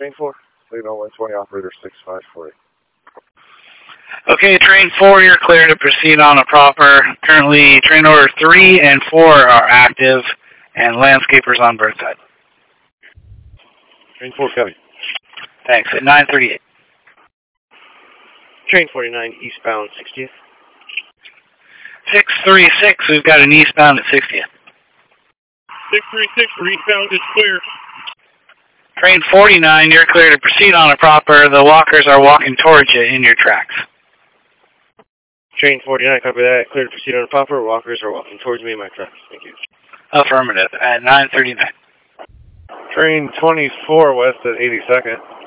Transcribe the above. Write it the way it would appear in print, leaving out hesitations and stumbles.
Train 4, lead on 120, operator 6540. Okay, train 4, you're clear to proceed on a proper. Currently, train order 3 and 4 are active, and landscapers on Birdside. Train 4, copy. Thanks, at 9:38. Train 49, eastbound 60th. 636, we've got an eastbound at 60th. 636, eastbound is clear. Train 49, you're clear to proceed on a proper. The walkers are walking towards you in your tracks. Train 49, copy that. Clear to proceed on a proper. Walkers are walking towards me in my tracks. Thank you. Affirmative, at 9:39. Train 24, west at 82nd.